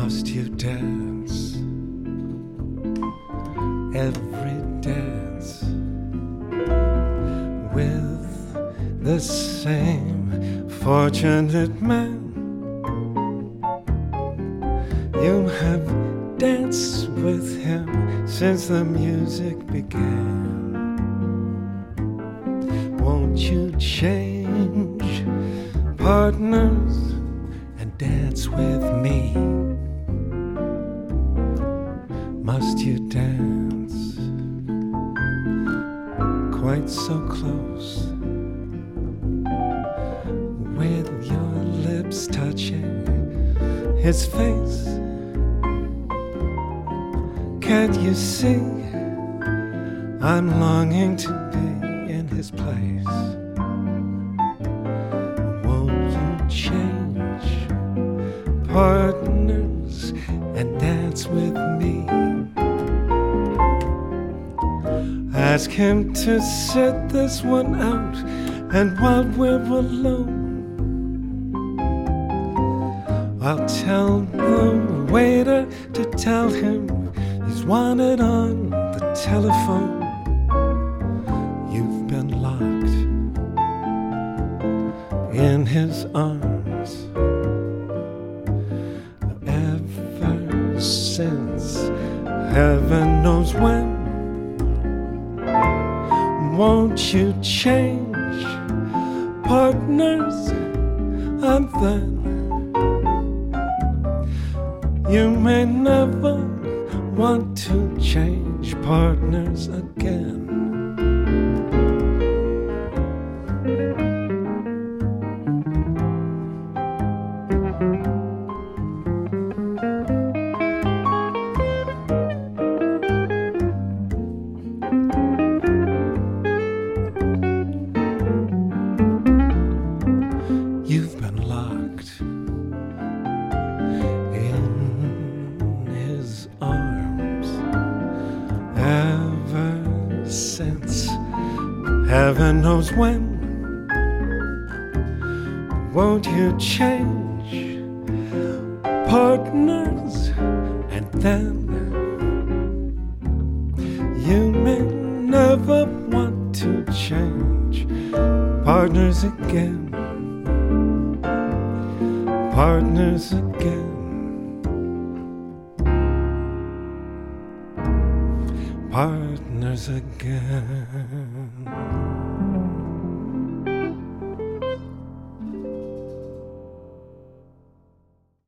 Must you dance every dance with the same fortunate man? You have danced with him since the music began. Won't you change partners and dance with me? Must you dance quite so close, with your lips touching his face? Can't you see I'm longing to be in his place? Won't you change partners and dance with me? Ask him to sit this one out, and while we're alone, I'll tell the waiter to tell him he's wanted on the telephone. You've been locked in his arms ever since heaven knows when. Won't you change partners and then you may never want to change partners again. You've been locked in his arms ever since heaven knows when. Won't you change partners and then you may never want to change partners again. Partners again. Partners again.